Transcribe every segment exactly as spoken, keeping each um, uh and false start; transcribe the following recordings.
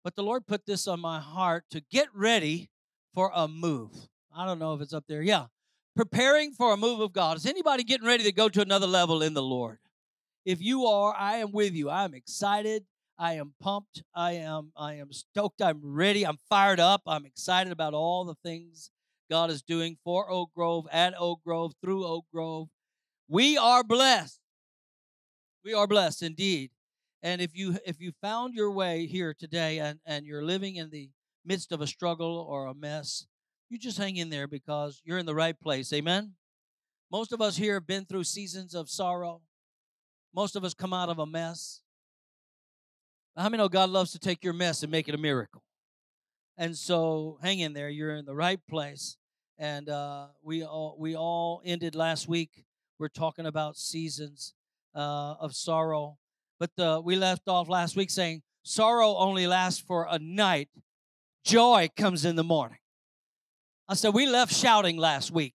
But the Lord put this on my heart to get ready for a move. I don't know if it's up there. Yeah. Preparing for a move of God. Is anybody getting ready to go to another level in the Lord? If you are, I am with you. I am excited. I am pumped. I am I am stoked. I'm ready. I'm fired up. I'm excited about all the things God is doing for Oak Grove, at Oak Grove, through Oak Grove. We are blessed. We are blessed indeed. And if you if you found your way here today and, and you're living in the midst of a struggle or a mess, you just hang in there because you're in the right place. Amen. Most of us here have been through seasons of sorrow. Most of us come out of a mess. How many know God loves to take your mess and make it a miracle? And so hang in there. You're in the right place. And uh, we all we all ended last week. We're talking about seasons uh, of sorrow. But uh, we left off last week saying sorrow only lasts for a night. Joy comes in the morning. I said we left shouting last week.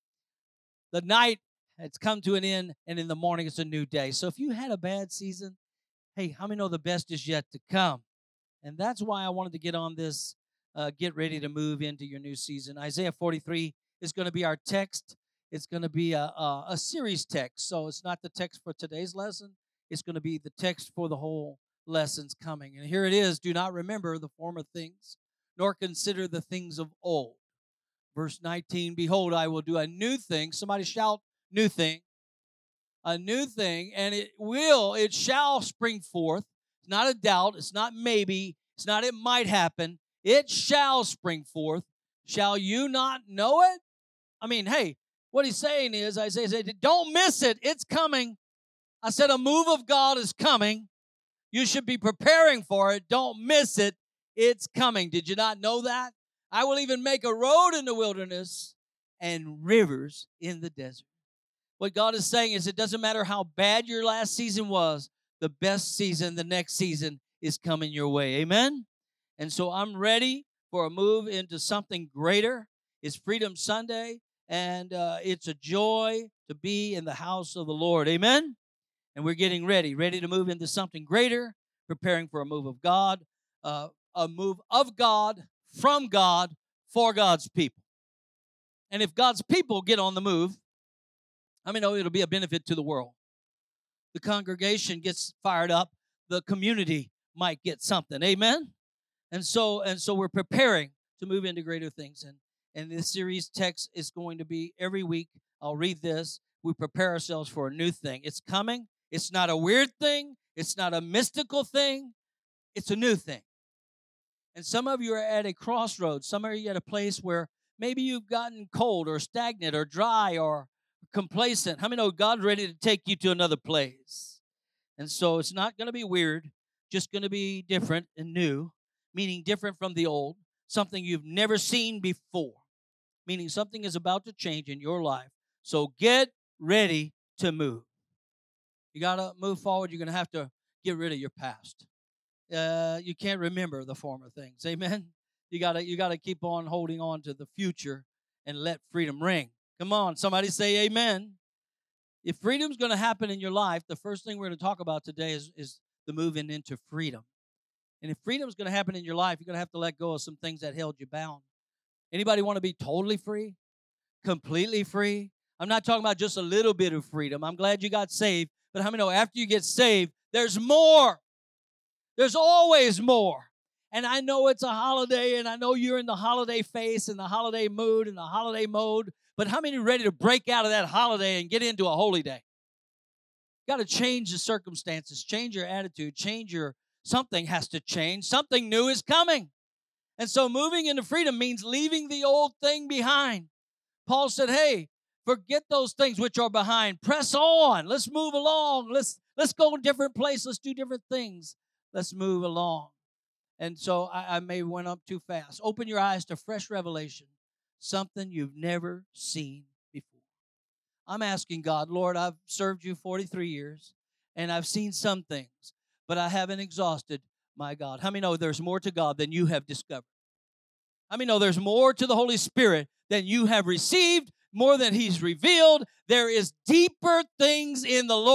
The night has come to an end, and in the morning it's a new day. So if you had a bad season, hey, how many know the best is yet to come? And that's why I wanted to get on this, uh, get ready to move into your new season. Isaiah forty-three is going to be our text. It's going to be a, a, a series text. So it's not the text for today's lesson. It's going to be the text for the whole lessons coming. And here it is. Do not remember the former things, nor consider the things of old. Verse nineteen, behold, I will do a new thing. Somebody shout, new thing. A new thing, and it will, it shall spring forth. It's not a doubt. It's not maybe. It's not it might happen. It shall spring forth. Shall you not know it? I mean, hey, what he's saying is, Isaiah said, don't miss it. It's coming. I said a move of God is coming. You should be preparing for it. Don't miss it. It's coming. Did you not know that? I will even make a road in the wilderness and rivers in the desert. What God is saying is it doesn't matter how bad your last season was, the best season, the next season is coming your way. Amen? And so I'm ready for a move into something greater. It's Freedom Sunday, and uh, it's a joy to be in the house of the Lord. Amen? And we're getting ready, ready to move into something greater, preparing for a move of God, uh, a move of God, from God, for God's people. And if God's people get on the move, I mean, oh, it'll be a benefit to the world. The congregation gets fired up. The community might get something. Amen? And so and so we're preparing to move into greater things. And, and this series text is going to be every week. I'll read this. We prepare ourselves for a new thing. It's coming. It's not a weird thing. It's not a mystical thing. It's a new thing. And some of you are at a crossroads. Some of you are at a place where maybe you've gotten cold or stagnant or dry or complacent. How many know God's ready to take you to another place? And so it's not going to be weird, just going to be different and new, meaning different from the old, something you've never seen before, meaning something is about to change in your life. So get ready to move. You got to move forward. You're going to have to get rid of your past. Uh, you can't remember the former things. Amen? You got to you got to keep on holding on to the future and let freedom ring. Come on, somebody say amen. If freedom's going to happen in your life, the first thing we're going to talk about today is, is the moving into freedom. And if freedom's going to happen in your life, you're going to have to let go of some things that held you bound. Anybody want to be totally free? Completely free? I'm not talking about just a little bit of freedom. I'm glad you got saved. But how many know after you get saved, there's more? There's always more. And I know it's a holiday, and I know you're in the holiday face and the holiday mood and the holiday mode. But how many are ready to break out of that holiday and get into a holy day? You got to change the circumstances, change your attitude, change your, something has to change. Something new is coming. And so moving into freedom means leaving the old thing behind. Paul said, hey, forget those things which are behind. Press on. Let's move along. Let's, let's go in different places. Let's do different things. Let's move along. And so I, I may went up too fast. Open your eyes to fresh revelation. Something you've never seen before. I'm asking God, Lord, I've served you forty-three years, and I've seen some things, but I haven't exhausted my God. How many know there's more to God than you have discovered? How many know there's more to the Holy Spirit than you have received, more than He's revealed? There is deeper things in the Lord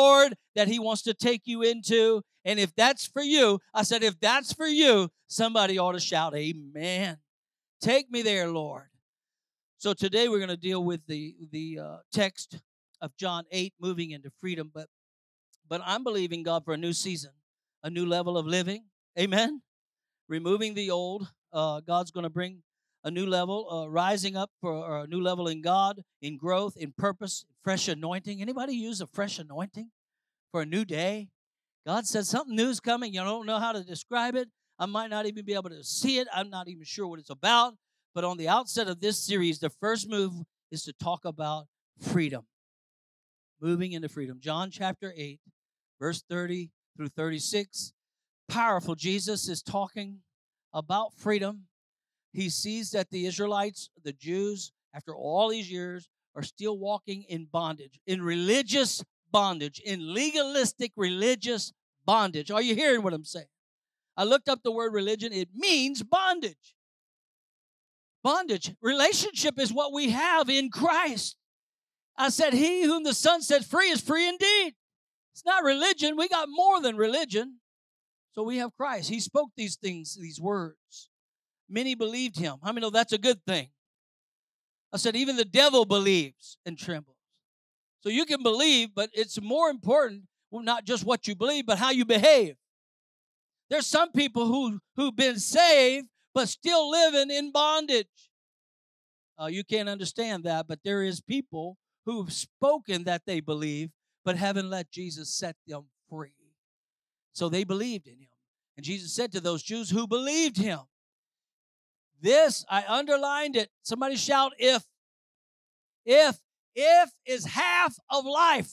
that he wants to take you into. And if that's for you, I said, if that's for you, somebody ought to shout, amen. Take me there, Lord. So today we're going to deal with the, the uh, text of John eight, moving into freedom. But, but I'm believing God for a new season, a new level of living. Amen. Removing the old. Uh, God's going to bring a new level, uh, rising up for a new level in God, in growth, in purpose, fresh anointing. Anybody use a fresh anointing for a new day? God said something new is coming. You don't know how to describe it. I might not even be able to see it. I'm not even sure what it's about. But on the outset of this series, the first move is to talk about freedom. Moving into freedom. John chapter eight, verse thirty through thirty-six. Powerful. Jesus is talking about freedom. He sees that the Israelites, the Jews, after all these years, are still walking in bondage, in religious bondage, in legalistic religious bondage. Are you hearing what I'm saying? I looked up the word religion. It means bondage. Bondage. Relationship is what we have in Christ. I said, he whom the Son set free is free indeed. It's not religion. We got more than religion. So we have Christ. He spoke these things, these words. Many believed him. How many know that's a good thing? I said, even the devil believes and trembles. So you can believe, but it's more important, well, not just what you believe, but how you behave. There's some people who, who've been saved, but still living in bondage. Uh, you can't understand that, but there is people who've spoken that they believe, but haven't let Jesus set them free. So they believed in him. And Jesus said to those Jews who believed him, this, I underlined it. Somebody shout, if. If. If is half of life.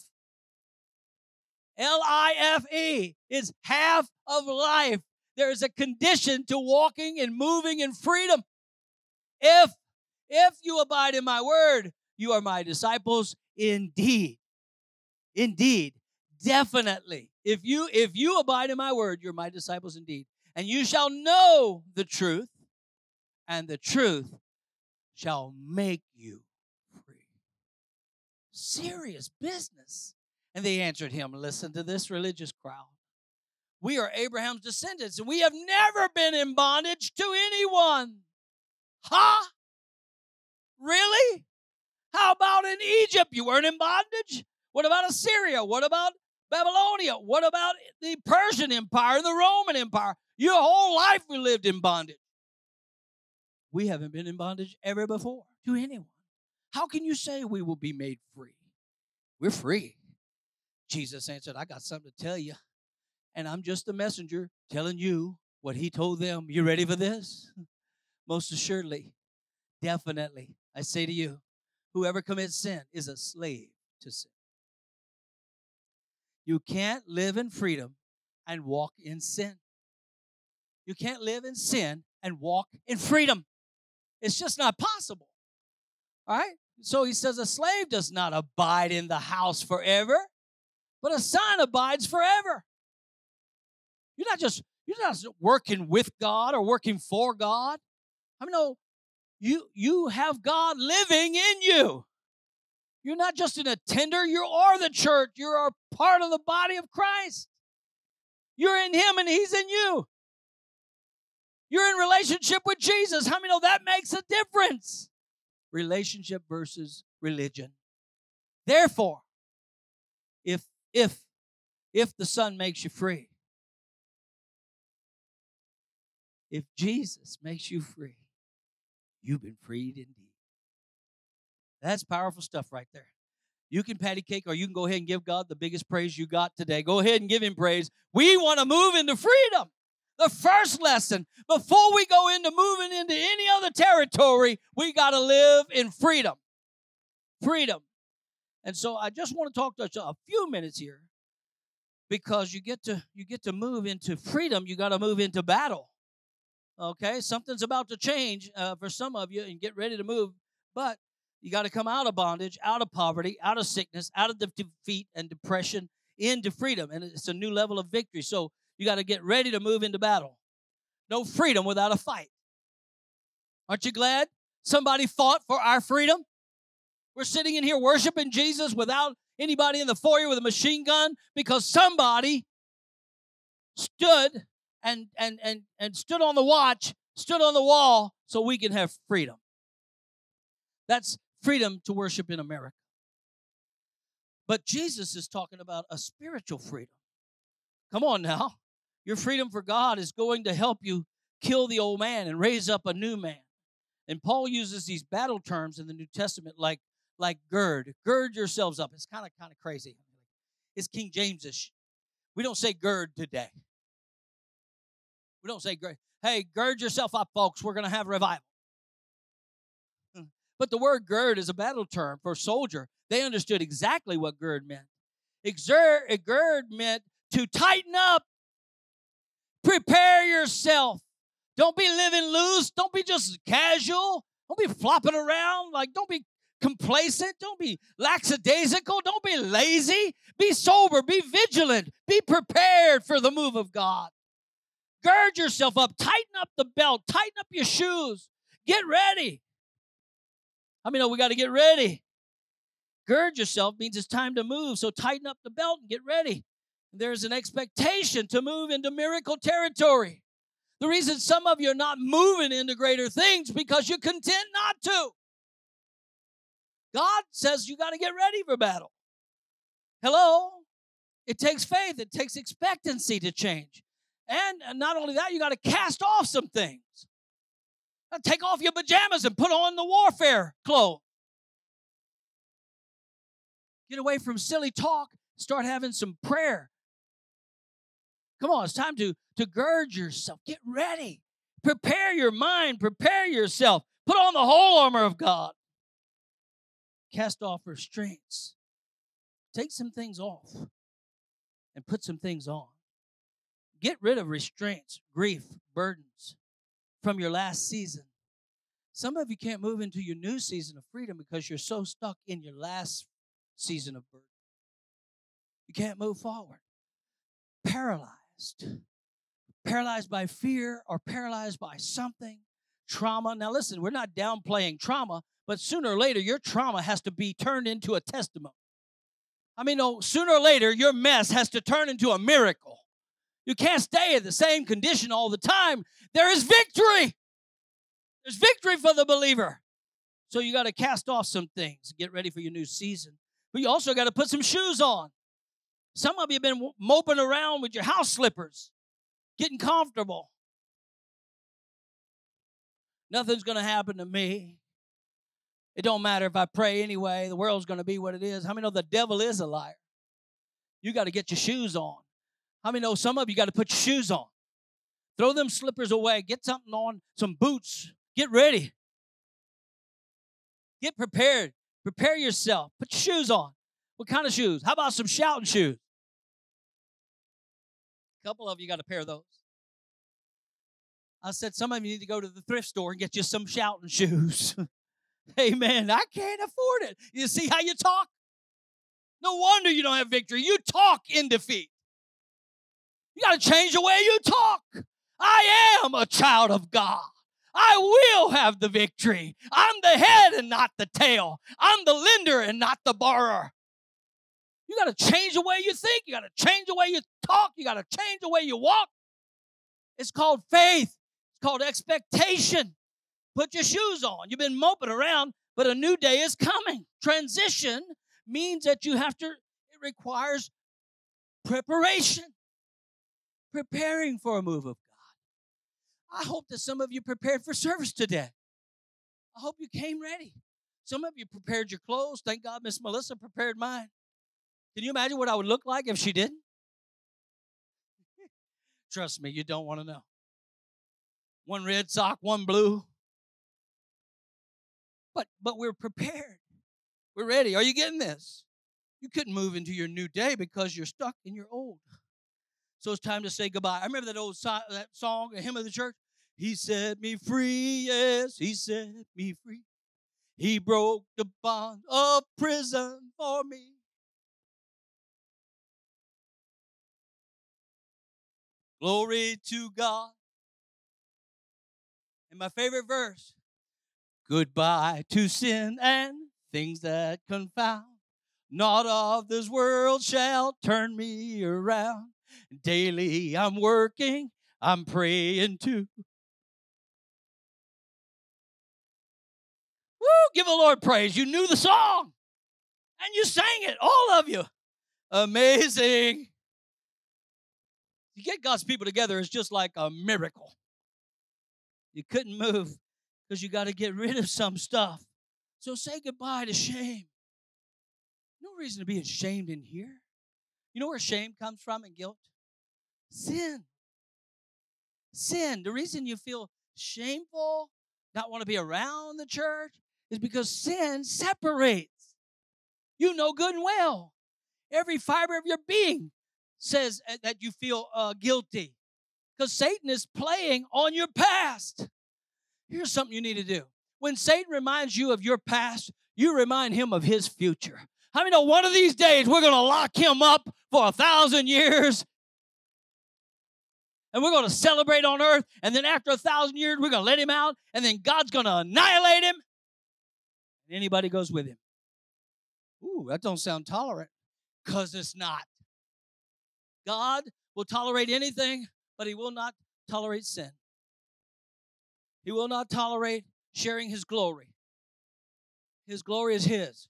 L I F E is half of life. There is a condition to walking and moving in freedom. If, if you abide in my word, you are my disciples indeed. Indeed. Definitely. If you, if you abide in my word, you're my disciples indeed. And you shall know the truth, and the truth shall make you free. Serious business. And they answered him, listen to this religious crowd. We are Abraham's descendants, and we have never been in bondage to anyone. Huh? Really? How about in Egypt? You weren't in bondage? What about Assyria? What about Babylonia? What about the Persian Empire, the Roman Empire? Your whole life we lived in bondage. We haven't been in bondage ever before to anyone. How can you say we will be made free? We're free. Jesus answered, I got something to tell you, and I'm just a messenger telling you what he told them. You ready for this? Most assuredly, definitely, I say to you, whoever commits sin is a slave to sin. You can't live in freedom and walk in sin. You can't live in sin and walk in freedom. It's just not possible. All right? So he says a slave does not abide in the house forever, but a son abides forever. You're not just, you're not just working with God or working for God. I mean, no, you, you have God living in you. You're not just an attender, you are the church. You're a part of the body of Christ. You're in him and he's in you. You're in relationship with Jesus. How many know that makes a difference? Relationship versus religion. Therefore, if if if the Son makes you free, if Jesus makes you free, you've been freed indeed. That's powerful stuff right there. You can patty cake, or you can go ahead and give God the biggest praise you got today. Go ahead and give him praise. We want to move into freedom. The first lesson, before we go into moving into any other territory, we got to live in freedom. Freedom. And so I just want to talk to you a few minutes here, because you get to you get to move into freedom. You got to move into battle. Okay? Something's about to change uh, for some of you, and get ready to move. But you got to come out of bondage, out of poverty, out of sickness, out of defeat and depression, into freedom. And it's a new level of victory. So you got to get ready to move into battle. No freedom without a fight. Aren't you glad somebody fought for our freedom? We're sitting in here worshiping Jesus without Anybody in the foyer with a machine gun? Because somebody stood and, and, and, and stood on the watch, stood on the wall so we can have freedom. That's freedom to worship in America. But Jesus is talking about a spiritual freedom. Come on now. Your freedom for God is going to help you kill the old man and raise up a new man. And Paul uses these battle terms in the New Testament like, like gird. Gird yourselves up. It's kind of kind of crazy. It's King James-ish. We don't say gird today. We don't say gird. Hey, gird yourself up, folks. We're going to have revival. But the word gird is a battle term for a soldier. They understood exactly what gird meant. Exert, gird meant to tighten up. Prepare yourself. Don't be living loose. Don't be just casual. Don't be flopping around. Like, don't be complacent. Don't be lackadaisical. Don't be lazy. Be sober. Be vigilant. Be prepared for the move of God. Gird yourself up. Tighten up the belt. Tighten up your shoes. Get ready. I mean, we got to get ready. Gird yourself means it's time to move. So tighten up the belt and get ready. There's an expectation to move into miracle territory. The reason some of you are not moving into greater things because you're content not to. God says you got to get ready for battle. Hello? It takes faith. It takes expectancy to change. And not only that, you got to cast off some things. Take off your pajamas and put on the warfare clothes. Get away from silly talk. Start having some prayer. Come on, it's time to, to gird yourself. Get ready. Prepare your mind. Prepare yourself. Put on the whole armor of God. Cast off restraints. Take some things off and put some things on. Get rid of restraints, grief, burdens from your last season. Some of you can't move into your new season of freedom because you're so stuck in your last season of burden. You can't move forward. Paralyzed. Paralyzed by fear or paralyzed by something. Trauma. Now listen, we're not downplaying trauma, but sooner or later your trauma has to be turned into a testimony. I mean, no, sooner or later your mess has to turn into a miracle. You can't stay in the same condition all the time. There is victory. There's victory for the believer. So you got to cast off some things. Get ready for your new season. But you also got to put some shoes on. Some of you have been moping around with your house slippers, getting comfortable. Nothing's going to happen to me. It don't matter if I pray anyway. The world's going to be what it is. How many know the devil is a liar? You got to get your shoes on. How many know some of you got to put your shoes on? Throw them slippers away. Get something on, some boots. Get ready. Get prepared. Prepare yourself. Put your shoes on. What kind of shoes? How about some shouting shoes? A couple of you got a pair of those. I said some of you need to go to the thrift store and get you some shouting shoes. Amen. I can't afford it. You see how you talk? No wonder you don't have victory. You talk in defeat. You got to change the way you talk. I am a child of God. I will have the victory. I'm the head and not the tail. I'm the lender and not the borrower. You got to change the way you think. You got to change the way you talk. You got to change the way you walk. It's called faith. It's called expectation. Put your shoes on. You've been moping around, but a new day is coming. Transition means that you have to, it requires preparation. Preparing for a move of God. I hope that some of you prepared for service today. I hope you came ready. Some of you prepared your clothes. Thank God Miss Melissa prepared mine. Can you imagine what I would look like if she didn't? Trust me, you don't want to know. One red sock, one blue. But but we're prepared. We're ready. Are you getting this? You couldn't move into your new day because you're stuck in your old. So it's time to say goodbye. I remember that old so- that song, a hymn of the church. He set me free, yes, he set me free. He broke the bond of prison for me. Glory to God. And my favorite verse, goodbye to sin and things that confound. Not of this world shall turn me around. Daily I'm working, I'm praying too. Woo, give the Lord praise. You knew the song, and you sang it, all of you. Amazing. You get God's people together, it's just like a miracle. You couldn't move because you got to get rid of some stuff. So say goodbye to shame. No reason to be ashamed in here. You know where shame comes from and guilt? Sin. Sin. The reason you feel shameful, not want to be around the church, is because sin separates. You know good and well. Every fiber of your being says that you feel uh, guilty because Satan is playing on your past. Here's something you need to do. When Satan reminds you of your past, you remind him of his future. How many know one of these days we're going to lock him up for a thousand years? And we're going to celebrate on earth. And then after a thousand years, we're going to let him out. And then God's going to annihilate him. And anybody goes with him. Ooh, that don't sound tolerant. Because it's not. God will tolerate anything, but he will not tolerate sin. He will not tolerate sharing his glory. His glory is his.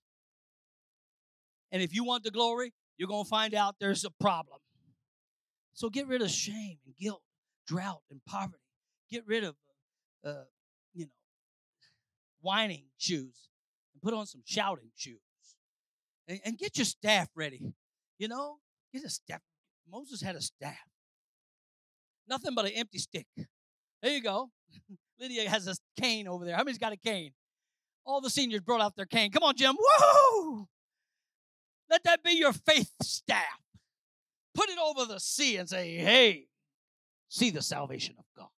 And if you want the glory, you're going to find out there's a problem. So get rid of shame and guilt, drought and poverty. Get rid of, uh, you know, whining shoes and put on some shouting shoes. And, and get your staff ready. You know, get a staff. Moses had a staff. Nothing but an empty stick. There you go. Lydia has a cane over there. How many's got a cane? All the seniors brought out their cane. Come on, Jim. Woo! Let that be your faith staff. Put it over the sea and say, hey, see the salvation of God.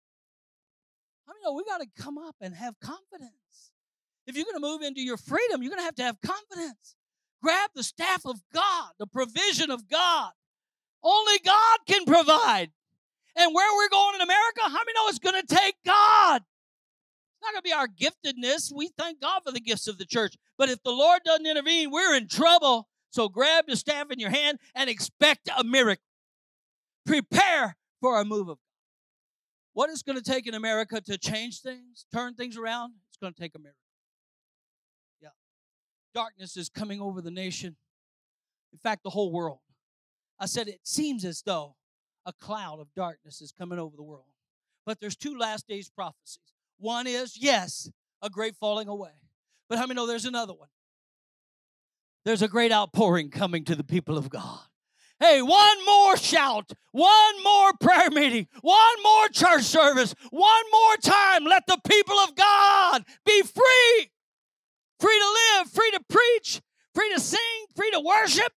I mean, no, we got to come up and have confidence. If you're going to move into your freedom, you're going to have to have confidence. Grab the staff of God, the provision of God. Only God can provide. And where we're going in America, how many know it's going to take God? It's not going to be our giftedness. We thank God for the gifts of the church. But if the Lord doesn't intervene, we're in trouble. So grab the staff in your hand and expect a miracle. Prepare for a move of God. What is going to take in America to change things, turn things around? It's going to take a miracle. Yeah. Darkness is coming over the nation. In fact, the whole world. I said it seems as though a cloud of darkness is coming over the world. But there's two last days prophecies. One is, yes, a great falling away. But how many know there's another one? There's a great outpouring coming to the people of God. Hey, one more shout, one more prayer meeting, one more church service, one more time. Let the people of God be free. Free to live, free to preach, free to sing, free to worship,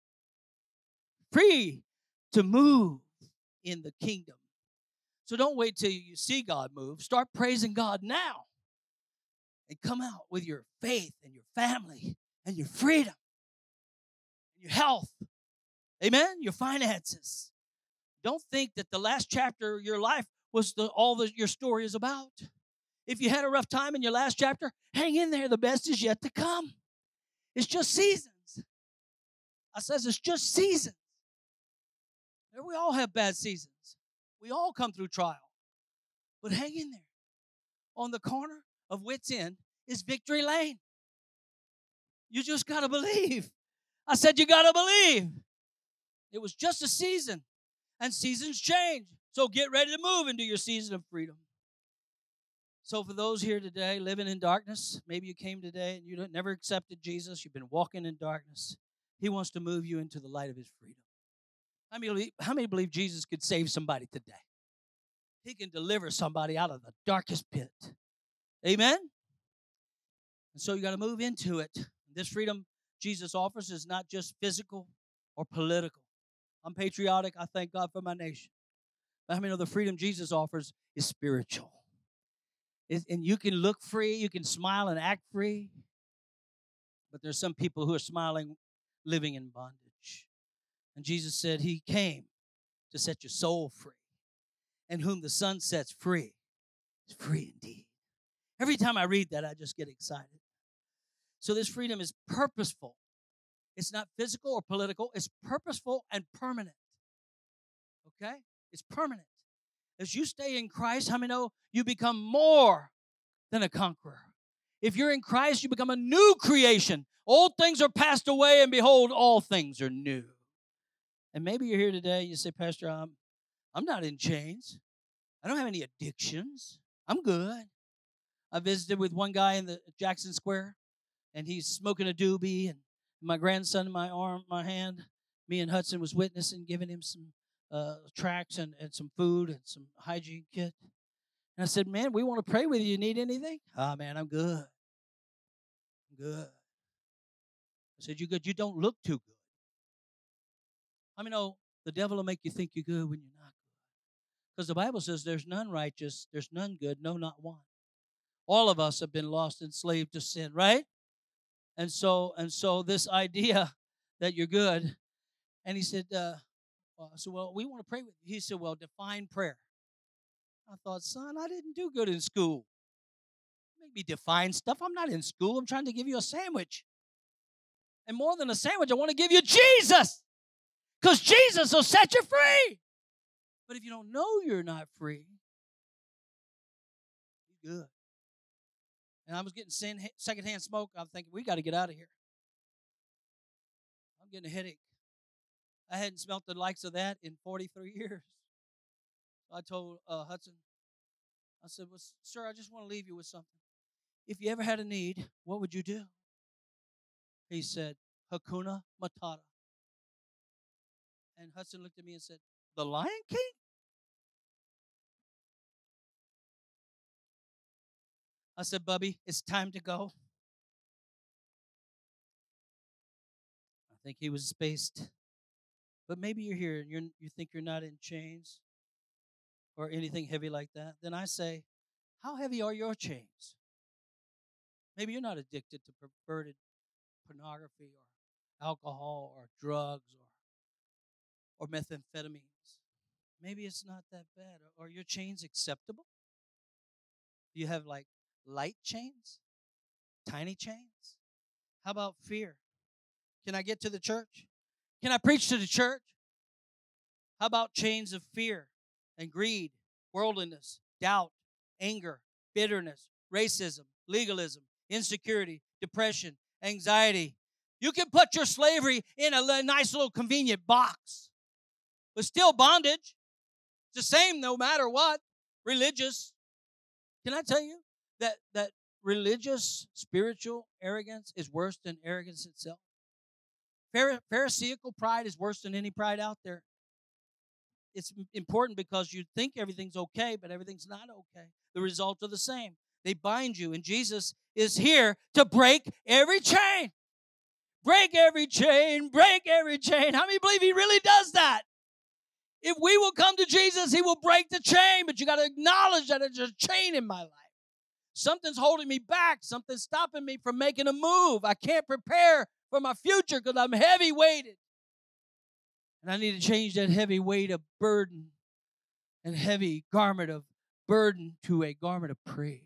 free to move in the kingdom. So don't wait till you see God move. Start praising God now. And come out with your faith and your family and your freedom and your health. Amen? Your finances. Don't think that the last chapter of your life was the, all that your story is about. If you had a rough time in your last chapter, hang in there. The best is yet to come. It's just seasons. I says it's just seasons. We all have bad seasons. We all come through trial. But hang in there. On the corner of Wits End is Victory Lane. You just got to believe. I said you got to believe. It was just a season. And seasons change. So get ready to move into your season of freedom. So for those here today living in darkness, maybe you came today and you never accepted Jesus. You've been walking in darkness. He wants to move you into the light of his freedom. How many, how many believe Jesus could save somebody today? He can deliver somebody out of the darkest pit. Amen? And so you got to move into it. This freedom Jesus offers is not just physical or political. I'm patriotic. I thank God for my nation. But how many know the freedom Jesus offers is spiritual? It, and you can look free. You can smile and act free. But there's some people who are smiling, living in bondage. And Jesus said he came to set your soul free. And whom the Son sets free is free indeed. Every time I read that, I just get excited. So this freedom is purposeful. It's not physical or political. It's purposeful and permanent. Okay? It's permanent. As you stay in Christ, how many know you become more than a conqueror? If you're in Christ, you become a new creation. Old things are passed away, and behold, all things are new. And maybe you're here today, you say, Pastor, I'm, I'm not in chains. I don't have any addictions. I'm good. I visited with one guy in the Jackson Square, and he's smoking a doobie, and my grandson in my arm, my hand, me and Hudson was witnessing, giving him some uh, tracts and, and some food and some hygiene kit. And I said, man, we want to pray with you. You need anything? Ah, oh, man, I'm good. I'm good. I said, you good? You don't look too good. I mean, oh, the devil will make you think you're good when you're not good. Because the Bible says there's none righteous, there's none good, no, not one. All of us have been lost, enslaved to sin, right? And so, and so this idea that you're good, and he said, uh, well, I said, well, we want to pray with you. He said, well, define prayer. I thought, son, I didn't do good in school. Make me define stuff. I'm not in school. I'm trying to give you a sandwich. And more than a sandwich, I want to give you Jesus. Because Jesus will set you free. But if you don't know you're not free, you're good. And I was getting secondhand smoke. I'm thinking, we got to get out of here. I'm getting a headache. I hadn't smelt the likes of that in forty-three years. So I told uh, Hudson, I said, well, sir, I just want to leave you with something. If you ever had a need, what would you do? He said, Hakuna Matata. And Hudson looked at me and said, the Lion King? I said, Bubby, it's time to go. I think he was spaced. But maybe you're here and you're, you think you're not in chains or anything heavy like that. Then I say, how heavy are your chains? Maybe you're not addicted to perverted pornography or alcohol or drugs or, or methamphetamines. Maybe it's not that bad. Are your chains acceptable? Do you have like light chains? Tiny chains? How about fear? Can I get to the church? Can I preach to the church? How about chains of fear and greed, worldliness, doubt, anger, bitterness, racism, legalism, insecurity, depression, anxiety? You can put your slavery in a nice little convenient box, but still bondage. It's the same no matter what. Religious. Can I tell you that, that religious, spiritual arrogance is worse than arrogance itself? Pharisaical pride is worse than any pride out there. It's important because you think everything's okay, but everything's not okay. The results are the same. They bind you, and Jesus is here to break every chain. Break every chain, break every chain. How many believe he really does that? If we will come to Jesus, he will break the chain, but you got to acknowledge that there's a chain in my life. Something's holding me back. Something's stopping me from making a move. I can't prepare for my future because I'm heavy weighted. And I need to change that heavy weight of burden and heavy garment of burden to a garment of praise.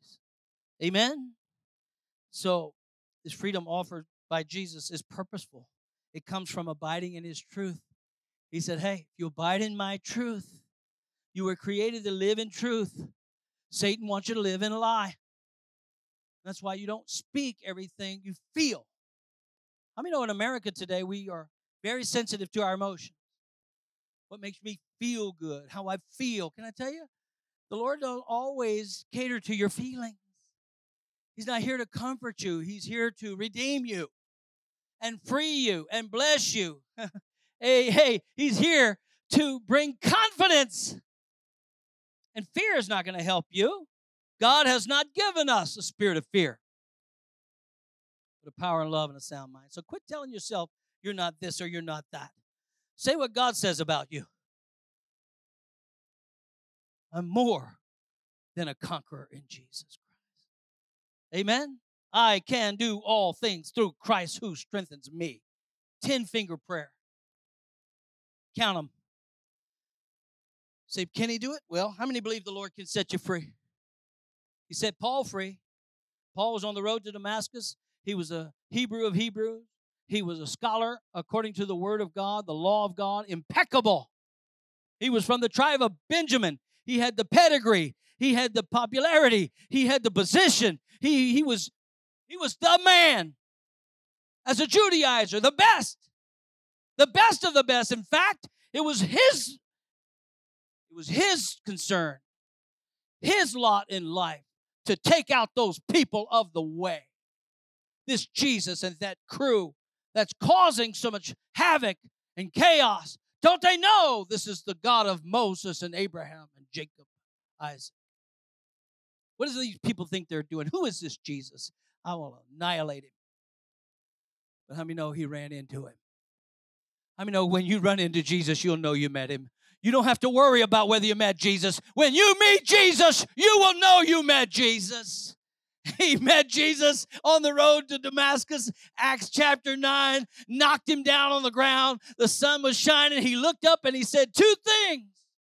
Amen? So this freedom offered by Jesus is purposeful. It comes from abiding in his truth. He said, hey, if you abide in my truth, you were created to live in truth. Satan wants you to live in a lie. That's why you don't speak everything you feel. I mean, in America today, we are very sensitive to our emotions. What makes me feel good, how I feel. Can I tell you? The Lord don't always cater to your feelings. He's not here to comfort you. He's here to redeem you and free you and bless you. hey, hey, he's here to bring confidence. And fear is not going to help you. God has not given us a spirit of fear, but a power and love and a sound mind. So quit telling yourself you're not this or you're not that. Say what God says about you. I'm more than a conqueror in Jesus Christ. Amen? I can do all things through Christ who strengthens me. Ten-finger prayer. Count them. Say, can he do it? Well, how many believe the Lord can set you free? He set Paul free. Paul was on the road to Damascus. He was a Hebrew of Hebrews. He was a scholar according to the word of God, the law of God, impeccable. He was from the tribe of Benjamin. He had the pedigree. He had the popularity. He had the position. He, he, was, he was the man. As a Judaizer, the best. The best of the best. In fact, it was his, it was his concern, his lot in life to take out those people of the way. This Jesus and that crew that's causing so much havoc and chaos. Don't they know this is the God of Moses and Abraham and Jacob, Isaac? What do these people think they're doing? Who is this Jesus? I will annihilate him. But how many know he ran into him? How many know when you run into Jesus, you'll know you met him? You don't have to worry about whether you met Jesus. When you meet Jesus, you will know you met Jesus. He met Jesus on the road to Damascus, Acts chapter nine, knocked him down on the ground. The sun was shining. He looked up and he said two things.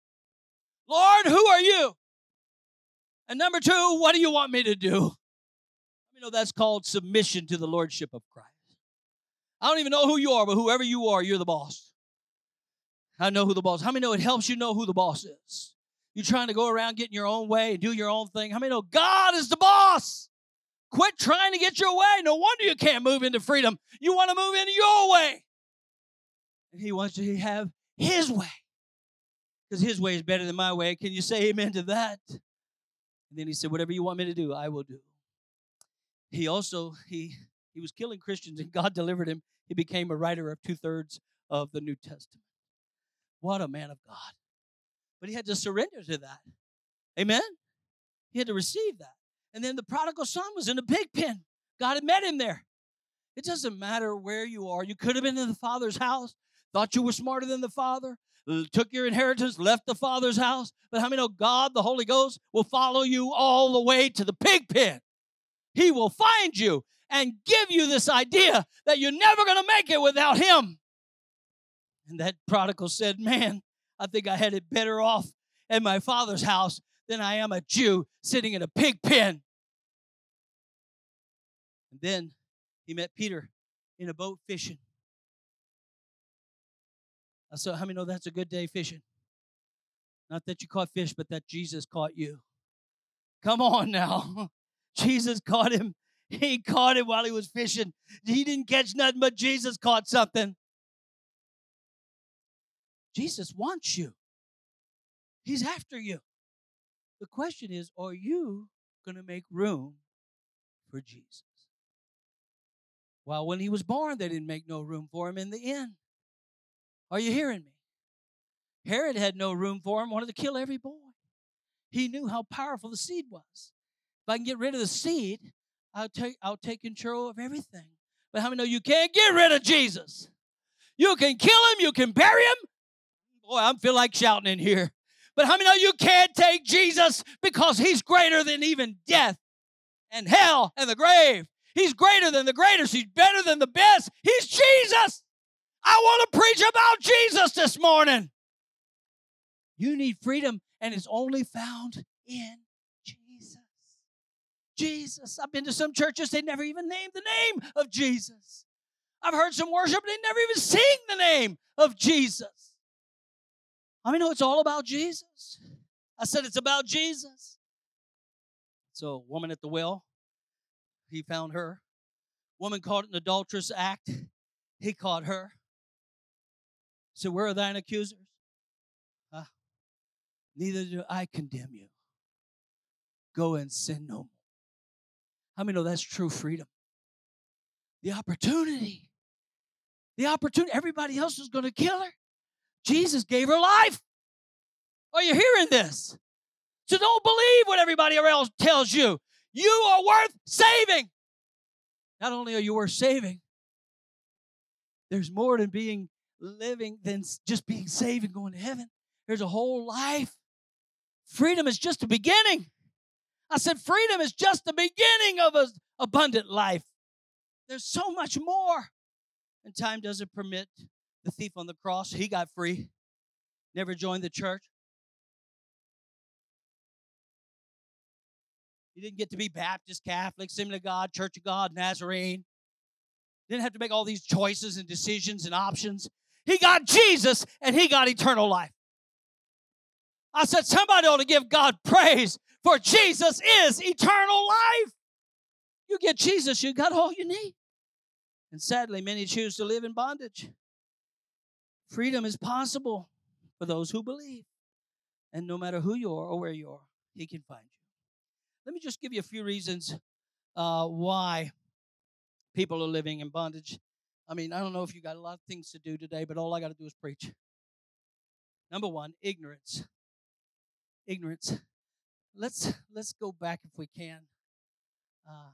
Lord, who are you? And number two, what do you want me to do? You know, that's called submission to the lordship of Christ. I don't even know who you are, but whoever you are, you're the boss. I know who the boss is. How many know it helps you know who the boss is? You're trying to go around getting your own way and do your own thing. How many know God is the boss? Quit trying to get your way. No wonder you can't move into freedom. You want to move into your way. And he wants you to have his way. Because his way is better than my way. Can you say amen to that? And then he said, whatever you want me to do, I will do. He also, he, he was killing Christians and God delivered him. He became a writer of two-thirds of the New Testament. What a man of God. But he had to surrender to that. Amen? He had to receive that. And then the prodigal son was in a pig pen. God had met him there. It doesn't matter where you are. You could have been in the Father's house, thought you were smarter than the Father, took your inheritance, left the Father's house. But how many know God, the Holy Ghost, will follow you all the way to the pig pen? He will find you and give you this idea that you're never going to make it without him. And that prodigal said, man, I think I had it better off at my father's house than I am a Jew sitting in a pig pen. And then he met Peter in a boat fishing. So how many know that's a good day fishing? Not that you caught fish, but that Jesus caught you. Come on now. Jesus caught him. He caught him while he was fishing. He didn't catch nothing, but Jesus caught something. Jesus wants you. He's after you. The question is, are you going to make room for Jesus? Well, when he was born, they didn't make no room for him in the inn. Are you hearing me? Herod had no room for him, wanted to kill every boy. He knew how powerful the seed was. If I can get rid of the seed, I'll take, I'll take control of everything. But how many know you can't get rid of Jesus? You can kill him, you can bury him. Boy, I feel like shouting in here. But how many know you can't take Jesus because he's greater than even death and hell and the grave? He's greater than the greatest. He's better than the best. He's Jesus. I want to preach about Jesus this morning. You need freedom, and it's only found in Jesus. Jesus. I've been to some churches, they never even named the name of Jesus. I've heard some worship, they never even sing the name of Jesus. I mean, no, it's all about Jesus. I said it's about Jesus. So, a woman at the well, he found her. Woman caught in an adulterous act, he caught her. So, where are thine accusers? Huh? Neither do I condemn you. Go and sin no more. How many know that's true freedom? The opportunity. The opportunity. Everybody else was going to kill her. Jesus gave her life. Are you hearing this? So don't believe what everybody else tells you. You are worth saving. Not only are you worth saving, there's more than being living than just being saved and going to heaven. There's a whole life. Freedom is just the beginning. I said freedom is just the beginning of an abundant life. There's so much more. And time doesn't permit. The thief on the cross, he got free. Never joined the church. He didn't get to be Baptist, Catholic, Assembly of God, Church of God, Nazarene. Didn't have to make all these choices and decisions and options. He got Jesus and he got eternal life. I said, somebody ought to give God praise, for Jesus is eternal life. You get Jesus, you got all you need. And sadly, many choose to live in bondage. Freedom is possible for those who believe. And no matter who you are or where you are, he can find you. Let me just give you a few reasons uh, why people are living in bondage. I mean, I don't know if you got a lot of things to do today, but all I got to do is preach. Number one, ignorance. Ignorance. Let's let's go back if we can. Uh,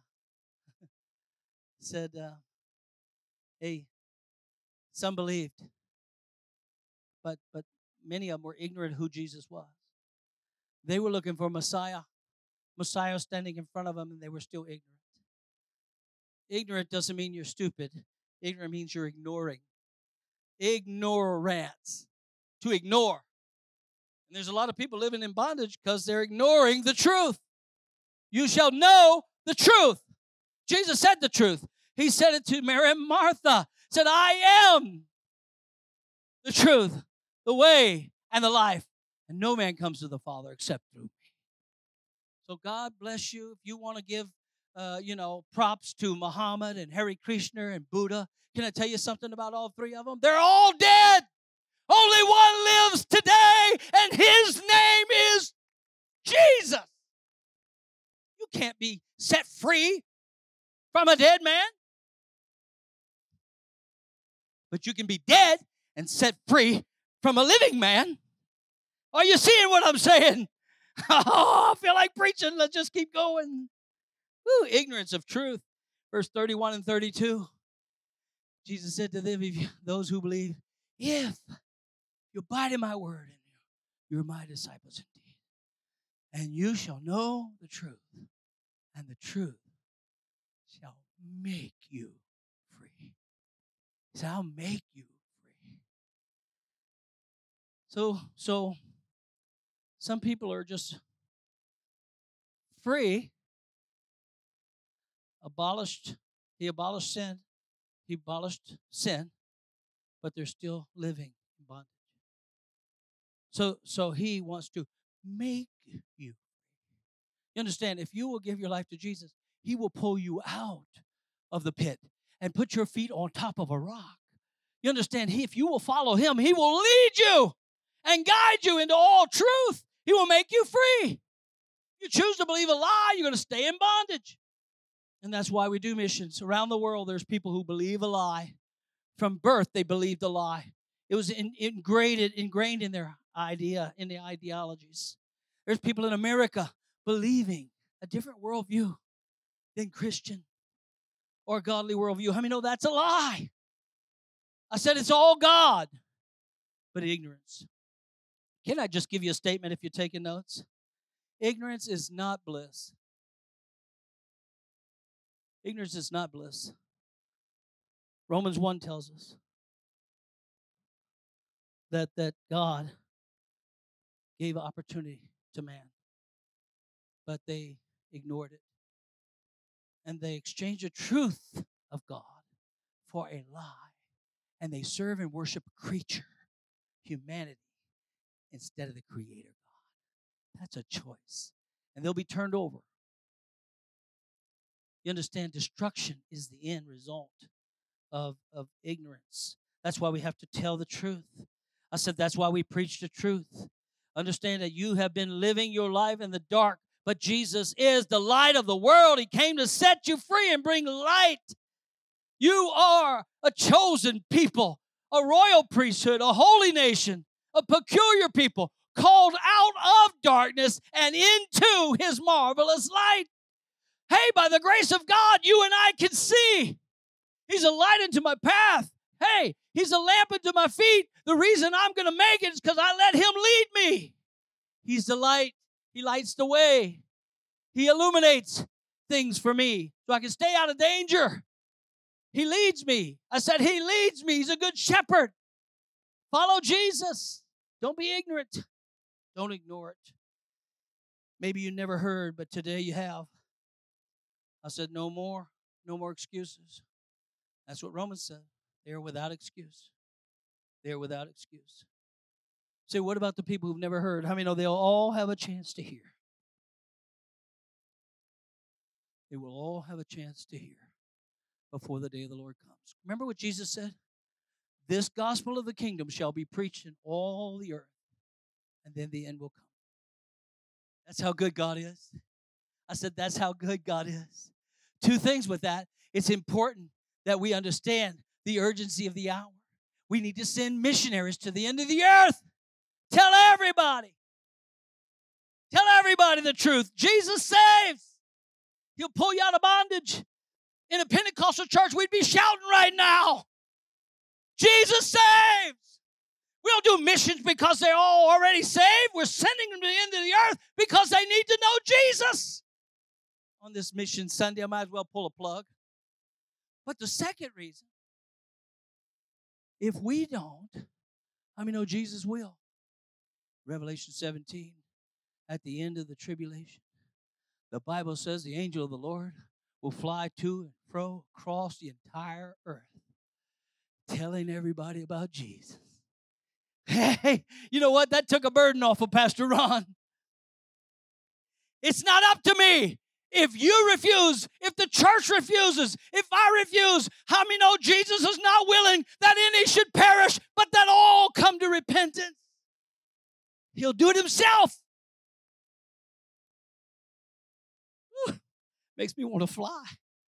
said, uh, hey, some believed, but but many of them were ignorant who Jesus was. They were looking for Messiah. Messiah standing in front of them, and they were still ignorant. Ignorant doesn't mean you're stupid. Ignorant means you're ignoring. Ignorance. To ignore. And there's a lot of people living in bondage because they're ignoring the truth. You shall know the truth. Jesus said the truth. He said it to Mary and Martha. Said, I am the truth, the way, and the life. And no man comes to the Father except through me. So God bless you. If you want to give, uh, you know, props to Muhammad and Hare Krishna and Buddha, can I tell you something about all three of them? They're all dead. Only one lives today, and his name is Jesus. You can't be set free from a dead man. But you can be dead and set free from a living man. Are you seeing what I'm saying? Oh, I feel like preaching. Let's just keep going. Woo, ignorance of truth. Verse thirty-one and thirty-two. Jesus said to them, if you, those who believe, if you abide in my word, and you're my disciples indeed, and you shall know the truth, and the truth shall make you free. He said, I'll make you free. So, so some people are just free, abolished, he abolished sin, he abolished sin, but they're still living in bondage. So, so he wants to make you. You understand, if you will give your life to Jesus, he will pull you out of the pit and put your feet on top of a rock. You understand, he, if you will follow him, he will lead you and guide you into all truth. He will make you free. You choose to believe a lie, you're going to stay in bondage. And that's why we do missions. Around the world, there's people who believe a lie. From birth, they believed a lie. It was in, ingrained, ingrained in their idea, in the ideologies. There's people in America believing a different worldview than Christian or godly worldview. How many know that's a lie? I said it's all God, but ignorance. Can I just give you a statement if you're taking notes? Ignorance is not bliss. Ignorance is not bliss. Romans one tells us that, that God gave opportunity to man, but they ignored it. And they exchanged the truth of God for a lie. And they serve and worship a creature, humanity, instead of the Creator God. That's a choice. And they'll be turned over. You understand, destruction is the end result of, of ignorance. That's why we have to tell the truth. I said that's why we preach the truth. Understand that you have been living your life in the dark, but Jesus is the light of the world. He came to set you free and bring light. You are a chosen people, a royal priesthood, a holy nation, a peculiar people, called out of darkness and into his marvelous light. Hey, by the grace of God, you and I can see. He's a light into my path. Hey, he's a lamp unto my feet. The reason I'm going to make it is because I let him lead me. He's the light. He lights the way. He illuminates things for me so I can stay out of danger. He leads me. I said he leads me. He's a good shepherd. Follow Jesus. Don't be ignorant. Don't ignore it. Maybe you never heard, but today you have. I said no more. No more excuses. That's what Romans said. They are without excuse. They are without excuse. So what about the people who've never heard? How many know they'll all have a chance to hear? They will all have a chance to hear before the day of the Lord comes. Remember what Jesus said? This gospel of the kingdom shall be preached in all the earth, and then the end will come. That's how good God is. I said, that's how good God is. Two things with that. It's important that we understand the urgency of the hour. We need to send missionaries to the end of the earth. Tell everybody. Tell everybody the truth. Jesus saves. He'll pull you out of bondage. In a Pentecostal church, we'd be shouting right now. Jesus saves. We don't do missions because they're all already saved. We're sending them to the end of the earth because they need to know Jesus. On this mission Sunday, I might as well pull a plug. But the second reason, if we don't, I mean, know Jesus will. Revelation seventeen, at the end of the tribulation, the Bible says the angel of the Lord will fly to and fro across the entire earth, telling everybody about Jesus. Hey, you know what? That took a burden off of Pastor Ron. It's not up to me. If you refuse, if the church refuses, if I refuse, how many know Jesus is not willing that any should perish, but that all come to repentance? He'll do it himself. Whew, makes me want to fly.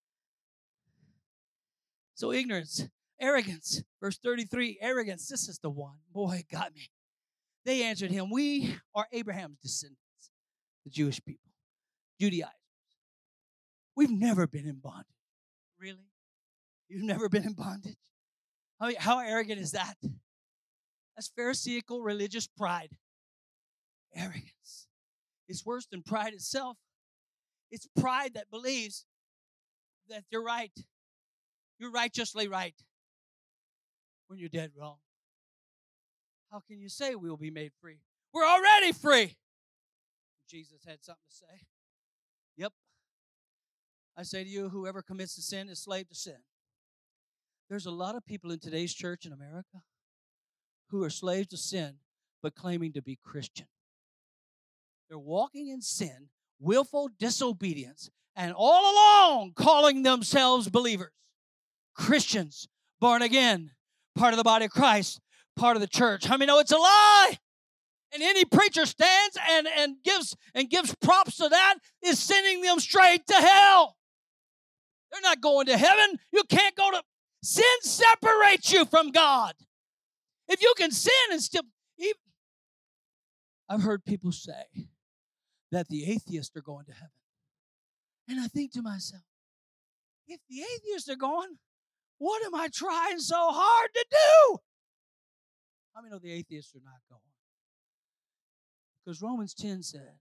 So ignorance, arrogance, verse thirty-three, arrogance, this is the one. Boy, it got me. They answered him, we are Abraham's descendants, the Jewish people, Judaizers. We've never been in bondage. Really? You've never been in bondage? I mean, how arrogant is that? That's Pharisaical religious pride. Arrogance. It's worse than pride itself. It's pride that believes that you're right. You're righteously right when you're dead wrong. How can you say we will be made free? We're already free. Jesus had something to say. Yep. I say to you, whoever commits a sin is slave to sin. There's a lot of people in today's church in America who are slaves to sin, but claiming to be Christian. They're walking in sin, willful disobedience, and all along calling themselves believers. Christians, born again, part of the body of Christ, part of the church. How many know it's a lie? And any preacher stands and, and gives and gives props to that is sending them straight to hell. They're not going to heaven. You can't go to... Sin separates you from God. If you can sin and still... Even, I've heard people say that the atheists are going to heaven. And I think to myself, if the atheists are going, what am I trying so hard to do? How many know the atheists are not going? Because Romans ten said,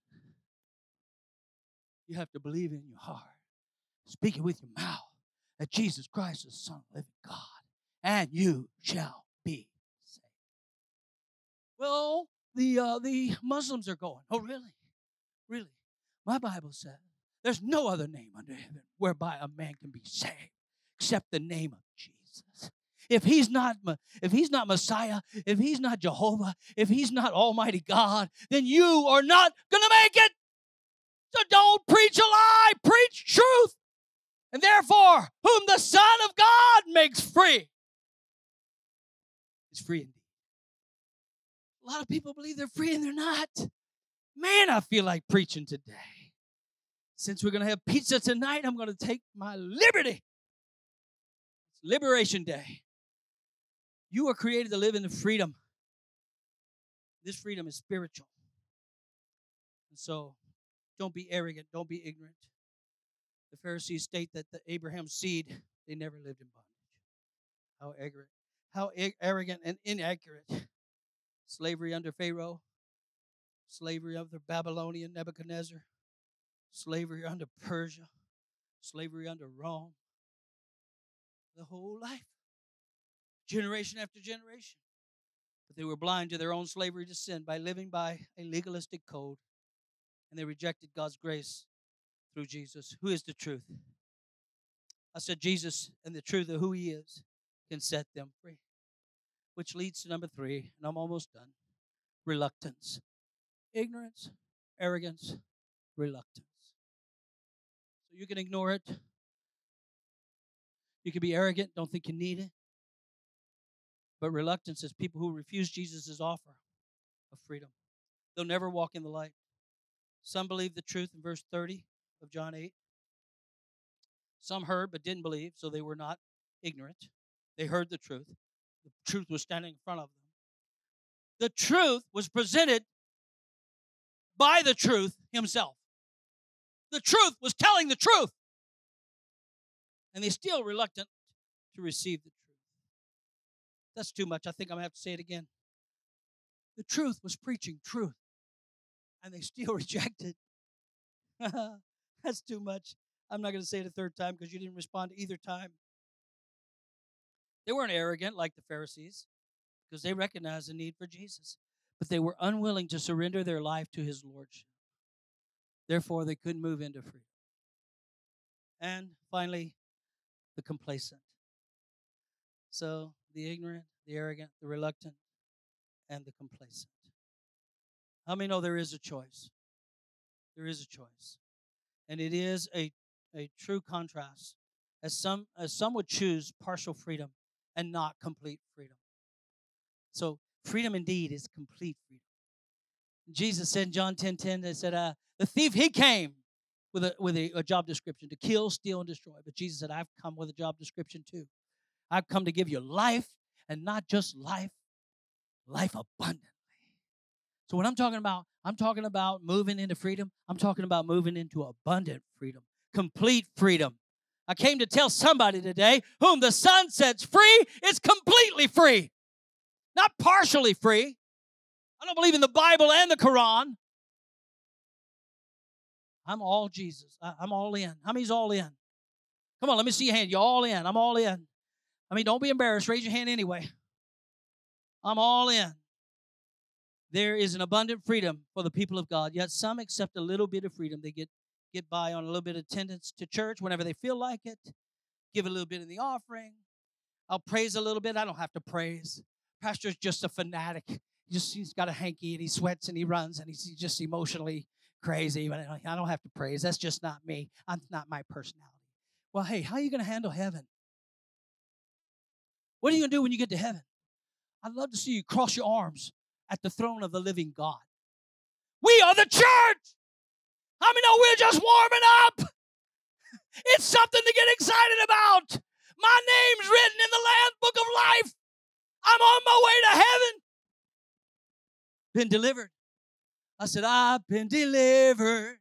you have to believe in your heart, speak it with your mouth, that Jesus Christ is the Son of the living God, and you shall be saved. Well, the uh, the Muslims are going. Oh, really? Really? My Bible says there's no other name under heaven whereby a man can be saved except the name of Jesus. If he's not, if he's not Messiah, if he's not Jehovah, if he's not Almighty God, then you are not going to make it. So don't preach a lie, preach truth. And therefore, whom the Son of God makes free is free indeed. A lot of people believe they're free and they're not. Man, I feel like preaching today. Since we're going to have pizza tonight, I'm going to take my liberty. It's Liberation Day. You are created to live in the freedom. This freedom is spiritual. And so, don't be arrogant. Don't be ignorant. The Pharisees state that the Abraham's seed, they never lived in bondage. How arrogant, how arrogant and inaccurate. Slavery under Pharaoh. Slavery under Babylonian Nebuchadnezzar. Slavery under Persia. Slavery under Rome. The whole life. Generation after generation. But they were blind to their own slavery to sin by living by a legalistic code. And they rejected God's grace through Jesus, who is the truth. I said Jesus and the truth of who he is can set them free. Which leads to number three, and I'm almost done. Reluctance. Ignorance, arrogance, reluctance. So you can ignore it. You can be arrogant, don't think you need it. But reluctance is people who refuse Jesus' offer of freedom. They'll never walk in the light. Some believe the truth in verse thirty of John eight. Some heard but didn't believe, so they were not ignorant. They heard the truth. The truth was standing in front of them. The truth was presented by the truth himself. The truth was telling the truth. And they're still reluctant to receive the truth. That's too much. I think I'm going to have to say it again. The truth was preaching truth. And they still rejected. That's too much. I'm not going to say it a third time because you didn't respond to either time. They weren't arrogant like the Pharisees because they recognized the need for Jesus. But they were unwilling to surrender their life to his lordship. Therefore, they couldn't move into freedom. And finally, the complacent. So, the ignorant, the arrogant, the reluctant, and the complacent. How many know there is a choice? There is a choice. And it is a, a true contrast. As some, as some would choose partial freedom and not complete freedom. So, freedom indeed is complete freedom. Jesus said in John ten ten, they said, uh, the thief, he came with a with a, a job description to kill, steal, and destroy. But Jesus said, I've come with a job description too. I've come to give you life, and not just life, life abundantly. So when I'm talking about, I'm talking about moving into freedom. I'm talking about moving into abundant freedom, complete freedom. I came to tell somebody today, whom the Son sets free is completely free, not partially free. I don't believe in the Bible and the Quran. I'm all Jesus. I, I'm all in. How many's all in? Come on, let me see your hand. You're all in. I'm all in. I mean, don't be embarrassed. Raise your hand anyway. I'm all in. There is an abundant freedom for the people of God, yet some accept a little bit of freedom. They get, get by on a little bit of attendance to church whenever they feel like it, give a little bit in the offering. I'll praise a little bit. I don't have to praise. Pastor's just a fanatic. He just, he's got a hanky and he sweats and he runs and he's just emotionally crazy. But I don't have to praise. That's just not me. I'm not my personality. Well, hey, how are you going to handle heaven? What are you going to do when you get to heaven? I'd love to see you cross your arms at the throne of the living God. We are the church. How many know we're just warming up? It's something to get excited about. My name's written in the Lamb's Book of Life. I'm on my way to heaven. Been delivered. I said, I've been delivered.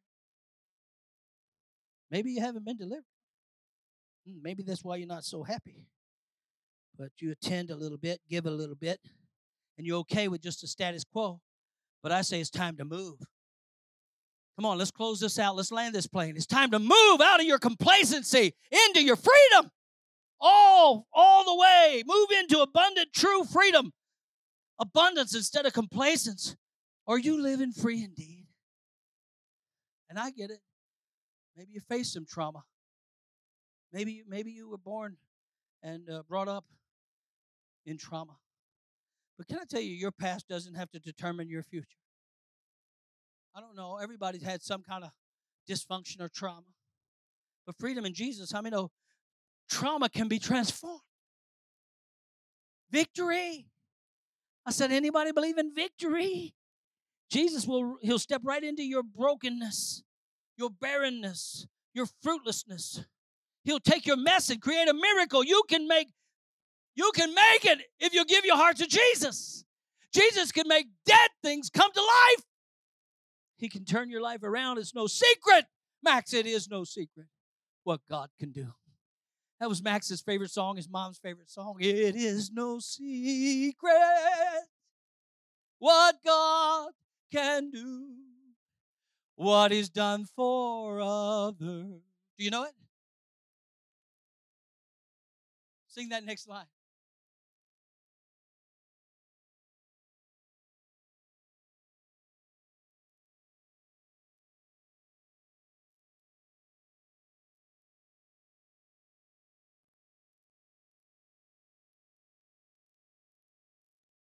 Maybe you haven't been delivered. Maybe that's why you're not so happy. But you attend a little bit, give a little bit, and you're okay with just the status quo. But I say it's time to move. Come on, let's close this out. Let's land this plane. It's time to move out of your complacency into your freedom. All, all the way. Move into abundant, true freedom. Abundance instead of complacence. Are you living free indeed? And I get it. Maybe you faced some trauma. Maybe, maybe you were born and uh, brought up in trauma. But can I tell you, your past doesn't have to determine your future. I don't know. Everybody's had some kind of dysfunction or trauma. But freedom in Jesus, how many know trauma can be transformed? Victory. I said, anybody believe in victory? Jesus will, he'll step right into your brokenness, your barrenness, your fruitlessness. He'll take your mess and create a miracle. You can make, you can make it if you give your heart to Jesus. Jesus can make dead things come to life. He can turn your life around. It's no secret. Max, it is no secret what God can do. That was Max's favorite song, his mom's favorite song. It is no secret what God can do, what is done for others. Do you know it? Sing that next line.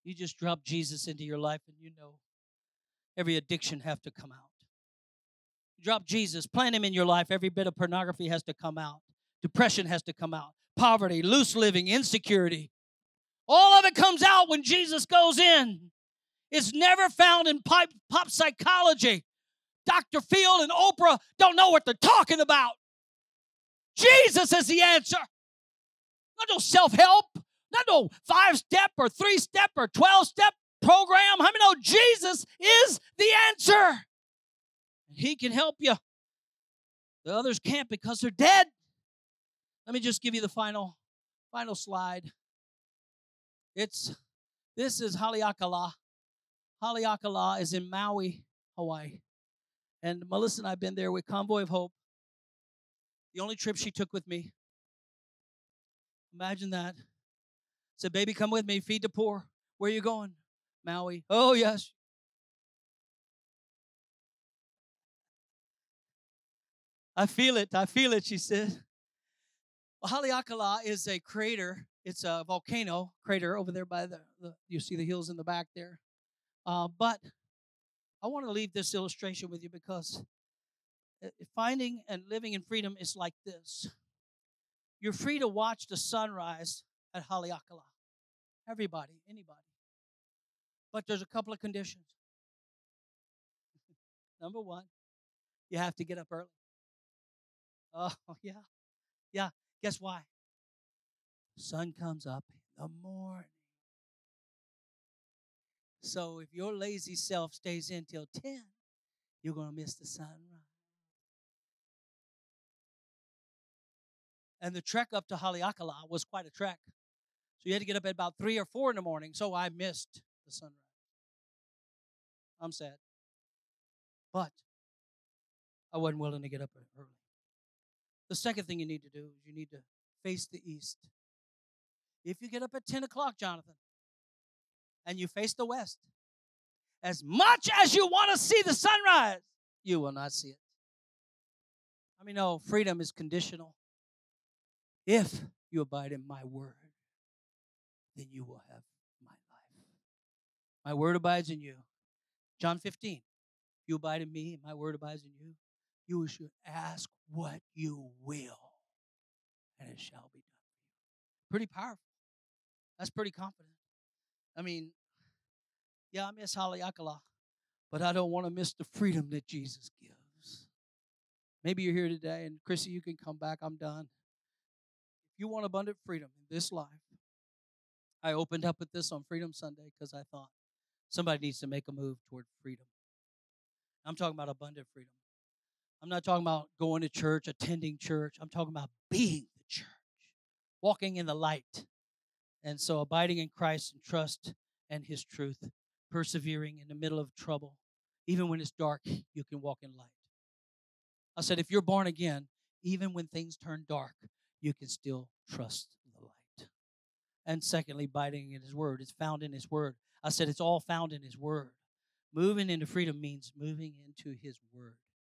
You just drop Jesus into your life and you know every addiction have to come out. Drop Jesus, plant him in your life. Every bit of pornography has to come out. Depression has to come out. Poverty, loose living, insecurity. All of it comes out when Jesus goes in. It's never found in pop, pop psychology. Doctor Phil and Oprah don't know what they're talking about. Jesus is the answer. Not no self-help. Not no five-step or three-step or twelve-step program. How many know Jesus is the answer? He can help you. The others can't because they're dead. Let me just give you the final, final slide. It's, this is Haleakala. Haleakala is in Maui, Hawaii. And Melissa and I have been there with Convoy of Hope. The only trip she took with me. Imagine that. Said, baby, come with me, feed the poor. Where are you going? Maui. Oh, yes. I feel it. I feel it, she said. Well, Haleakala is a crater. It's a volcano crater over there by the, the you see the hills in the back there. Uh, but I want to leave this illustration with you because finding and living in freedom is like this. You're free to watch the sunrise at Haleakala. Everybody, anybody. But there's a couple of conditions. Number one, you have to get up early. Oh, yeah. Yeah. Guess why? The sun comes up in the morning. So if your lazy self stays in till ten, you're going to miss the sunrise. And the trek up to Haleakala was quite a trek. So you had to get up at about three or four in the morning. So I missed the sunrise. I'm sad. But I wasn't willing to get up early. The second thing you need to do is you need to face the east. If you get up at ten o'clock, Jonathan, and you face the west, as much as you want to see the sunrise, you will not see it. I mean, no, freedom is conditional. If you abide in my word, then you will have my life. My word abides in you. John fifteen, you abide in me, and my word abides in you. You should ask what you will, and it shall be done for you. Pretty powerful. That's pretty confident. I mean, yeah, I miss Haleakala, but I don't want to miss the freedom that Jesus gives. Maybe you're here today, and Chrissy, you can come back. I'm done. If you want abundant freedom in this life, I opened up with this on Freedom Sunday because I thought somebody needs to make a move toward freedom. I'm talking about abundant freedom. I'm not talking about going to church, attending church. I'm talking about being the church, walking in the light. And so abiding in Christ and trust and his truth, persevering in the middle of trouble. Even when it's dark, you can walk in light. I said, if you're born again, even when things turn dark, you can still trust the light. And secondly, abiding in his word. It's found in his word. I said it's all found in his word. Moving into freedom means moving into his word.